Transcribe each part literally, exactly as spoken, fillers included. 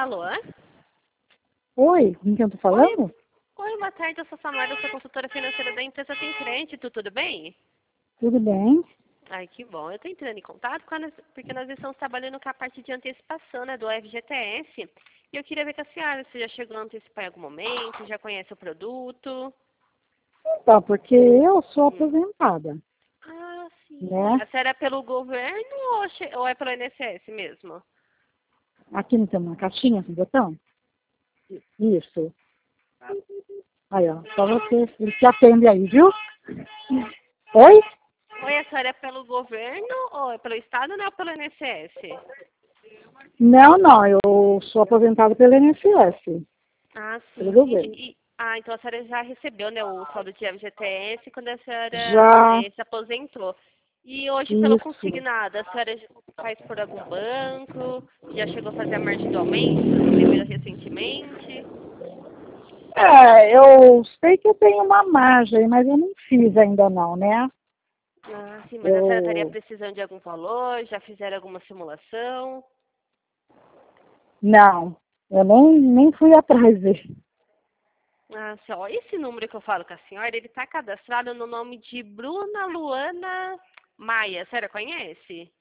Alô? Oi, com quem eu tô Oi, falando? oi, boa tarde, eu sou Samara, eu sou consultora financeira da empresa Tem Crédito, tudo bem? Tudo bem? Ai, que bom. Eu estou entrando em contato com a, porque nós estamos trabalhando com a parte de antecipação, né, do F G T S. E eu queria ver com a senhora se já chegou a antecipar em algum momento, já conhece o produto. Então, porque eu sou Hum. aposentada, Ah, sim. né? A senhora é pelo governo ou, che- ou é pelo I N S S mesmo? Aqui não tem uma caixinha com botão? Isso. Aí, ó, só você, ele te atende aí, viu? Oi? Oi, a senhora é pelo governo ou é pelo Estado ou não é pelo I N S S? Não, não, eu sou aposentada pelo I N S S, Ah, sim, pelo entendi. governo. E- ah, então a senhora já recebeu, né, o saldo de F G T S quando a senhora Já, eh, se aposentou. E hoje, pelo isso. consignado, a senhora já faz por algum banco? Já chegou a fazer a margem do aumento que recebeu recentemente? É, eu sei que eu tenho uma margem, mas eu não fiz ainda não, né? Ah, sim, mas a senhora estaria Eu, precisando de algum valor? Já fizeram alguma simulação? não, eu nem, nem fui atrás dele. Ah, sim, ó, esse número que eu falo com a senhora, ele está cadastrado no nome de Bruna Luana Maia. A senhora conhece?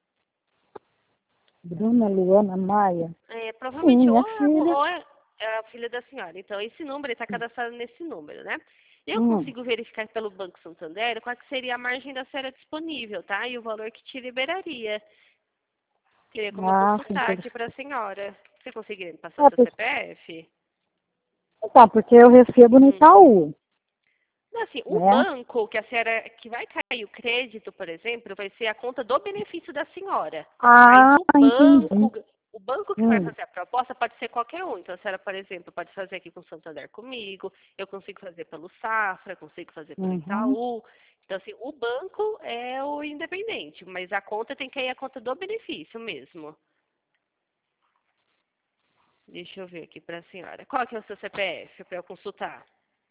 Bruna Luana Maia? É, Sim, provavelmente ou minha é, filha. ou é é a filha da senhora. Então, esse número está cadastrado nesse número, né? Eu Hum. consigo verificar pelo Banco Santander qual que seria a margem da senhora disponível, tá? E o valor que te liberaria. Teria como eu Ah, sim, consultar por... aqui para a senhora. Você conseguiria me passar é, seu por... C P F? tá, porque eu recebo no Hum. Itaú, Não, assim, o né? banco que a senhora, que vai cair o crédito, por exemplo, vai ser a conta do benefício da senhora. Mas Ah, o entendi. banco, o banco que vai Hum, fazer a proposta pode ser qualquer um. Então, a senhora, por exemplo, pode fazer aqui com o Santander comigo, eu consigo fazer pelo Safra, consigo fazer pelo uhum. Itaú. Então, assim, o banco é o independente, mas a conta tem que ir a conta do benefício mesmo. Deixa eu ver aqui para a senhora. Qual que é o seu C P F para eu consultar?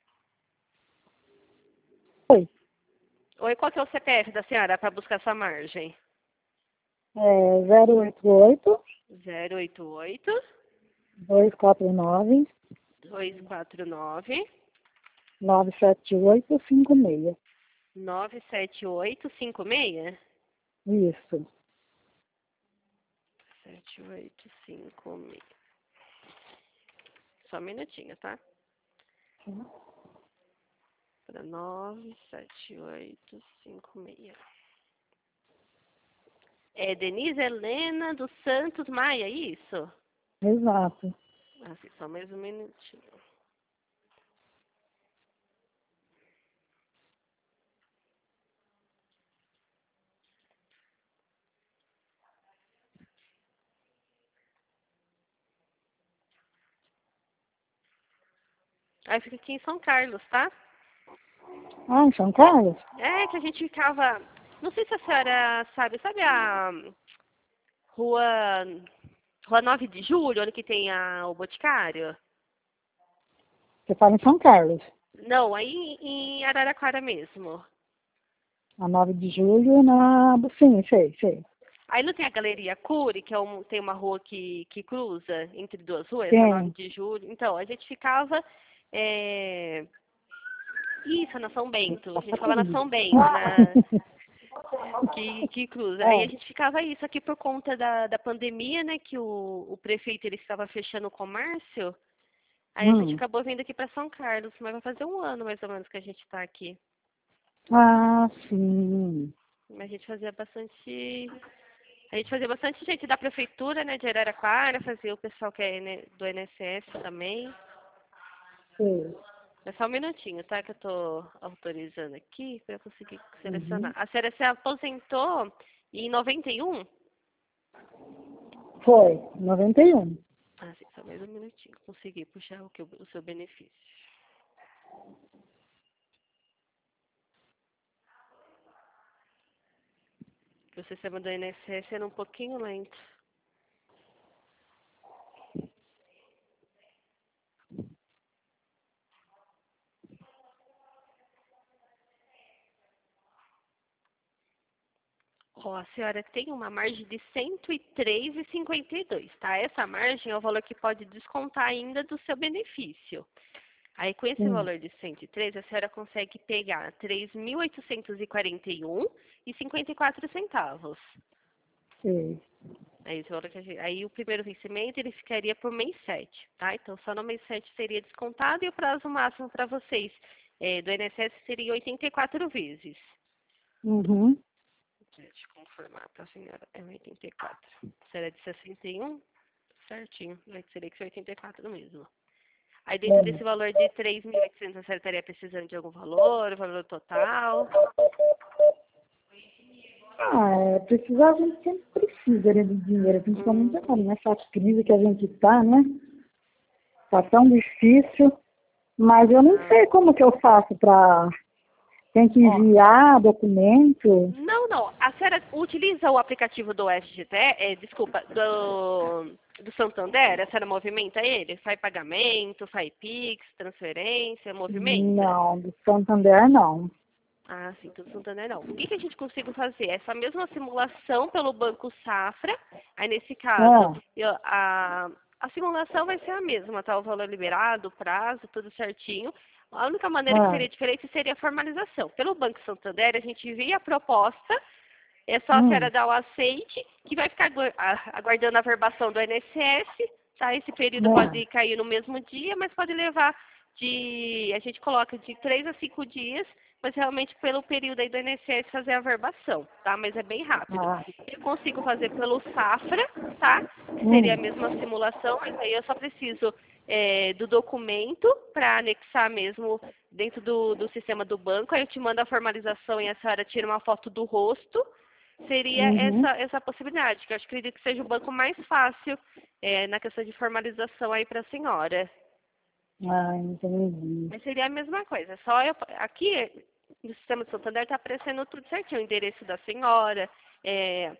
Oi, Oi, qual que é o C P F da senhora para buscar sua margem? é zero oito oito, Zero oito oito dois quatro nove, dois quatro nove nove sete oito cinco seis. nove sete oito cinco seis. Isso. Sete oito cinco seis. Só um minutinho, tá? Para nove sete oito cinco seis. É Denise Helena dos Santos Maia, é isso? Exato. Assim, só mais um minutinho. Aí fica aqui em São Carlos, tá? Ah, em São Carlos? É que a gente ficava. Não sei se a senhora sabe, sabe a rua. Rua nove de Julho, onde que tem a, o Boticário? Você fala em São Carlos. Não, aí em Araraquara mesmo. A nove de julho na... Sim, sei, sei. Aí não tem a Galeria Cury, que é um, tem uma rua que, que cruza entre duas ruas, essa nove Tem. de julho. Então, a gente ficava. É... Isso, na São Bento. A gente Passa ficava na comigo. São Bento, na... que, que cruza. Aí a É. gente ficava isso aqui por conta da, da pandemia, né? Que o, o prefeito ele estava fechando o comércio. Aí a gente Hum. acabou vindo aqui para São Carlos, mas vai fazer um ano mais ou menos que a gente está aqui. Ah, sim. Mas a gente fazia bastante. A gente fazia bastante gente da prefeitura, né, de Araraquara, fazia o pessoal que é né, do I N S S também. Sei. É só um minutinho, tá? Que eu tô autorizando aqui para eu conseguir selecionar. Uhum. A senhora se aposentou em noventa e um? Foi, noventa e um. Ah, sim, só mais um minutinho. Consegui puxar o, que, o seu benefício. O sistema do I N S S era um pouquinho lento. Ó, a senhora tem uma margem de cento e três vírgula cinquenta e dois, tá? Essa margem é o valor que pode descontar ainda do seu benefício. Aí, com esse Sim, valor de cento e três, a senhora consegue pegar três mil oitocentos e quarenta e um e cinquenta e quatro centavos. sei. Aí, esse valor que a gente- aí o primeiro vencimento ele ficaria por mês sete, tá? Então, só no mês sete seria descontado e o prazo máximo para vocês eh, do I N S S seria oitenta e quatro vezes. Uhum. Deixa eu confirmar para a senhora. É oitenta e quatro. Será de sessenta e um? Certinho. Vai seria que ser oitenta e quatro mesmo. Aí dentro É. desse valor de três mil e oitocentos, a senhora estaria precisando de algum valor, valor total? Ah, é, precisar a gente sempre precisa, né, de dinheiro, principalmente Hum, agora, nessa crise que a gente tá, né? Tá tão difícil, mas eu não ah. sei como que eu faço para. Tem que Ó, enviar documento. não, não. A senhora utiliza o aplicativo do F G T, é, desculpa, do, do Santander? A senhora movimenta ele? Faz pagamento, faz Pix, transferência, movimenta? Não, do Santander não. Ah, sim, do Santander não. O que, que a gente consegue fazer? Essa mesma simulação pelo Banco Safra, aí nesse caso, Ah, eu- a, a simulação vai ser a mesma, tá? O valor liberado, o prazo, tudo certinho. A única maneira que ah, seria diferente seria a formalização. Pelo Banco Santander, a gente envia a proposta, é só a senhora hum, dar o aceite, que vai ficar agu- a- aguardando a verbação do I N S S, tá? Esse período ah, pode cair no mesmo dia, mas pode levar de, a gente coloca de três a cinco dias, mas realmente pelo período aí do I N S S fazer a verbação, tá? Mas é bem rápido. ah, Eu consigo fazer pelo Safra, tá? Que seria a hum, mesma simulação, mas aí eu só preciso é, do documento para anexar mesmo dentro do, do sistema do banco, aí eu te mando a formalização e a senhora tira uma foto do rosto, seria uhum. essa, essa possibilidade, que eu acho que acredito que seja o banco mais fácil é, na questão de formalização aí para a senhora. Ah, entendi. Mas seria a mesma coisa, só eu, aqui no sistema de Santander está aparecendo tudo certinho, o endereço da senhora, é,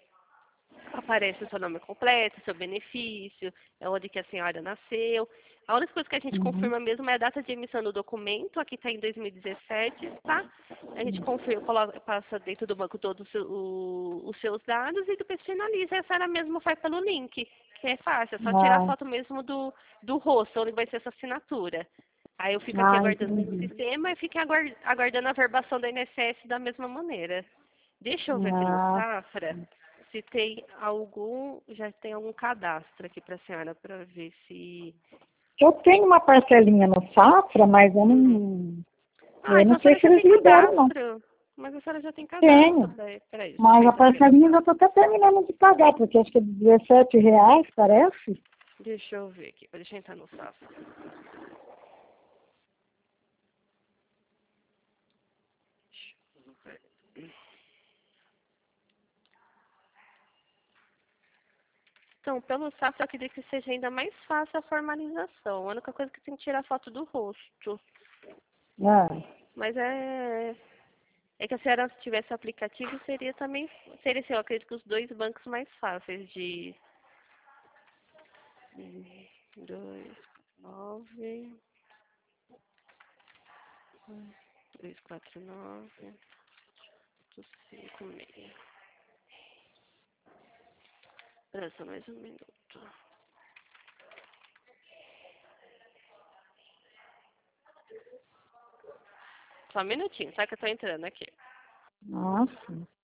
aparece o seu nome completo, seu benefício, é onde que a senhora nasceu. A única coisa que a gente Uhum. confirma mesmo é a data de emissão do documento, aqui está em dois mil e dezessete, tá? A gente confirma, coloca, passa dentro do banco todos os seu- o- os seus dados e depois finaliza. A senhora mesmo faz pelo link, que é fácil, é só tirar a Ah, foto mesmo do, do rosto, onde vai ser essa assinatura. Aí eu fico aqui ah, aguardando no entendi. sistema e fico aguar- aguardando a verbação da I N S S da mesma maneira. Deixa eu ver aqui no Ah, Safra se tem algum, já tem algum cadastro aqui para a senhora, para ver se... eu tenho uma parcelinha no Safra, mas eu Uhum. não, Ah, eu então não a sei senhora se já eles tem liberam, não. cadastro. Mas a senhora já tem cadastro. Tenho, Peraí, peraí, deixa mas eu a entrar aqui no... parcelinha eu já estou até terminando de pagar, porque acho que é dezessete reais, parece. Deixa eu ver aqui, deixa eu entrar no Safra. Então, pelo Safra, eu acredito que seja ainda mais fácil a formalização. A única coisa é que tem que tirar foto do rosto. Ah, Mas é... É que a senhora, se tivesse aplicativo, seria também... Seria, assim, eu acredito que os dois bancos mais fáceis de... Dois, nove... Dois, quatro, nove... Cinco, meia. Espera só mais um minuto. Só um minutinho, só que eu tô entrando aqui. nossa.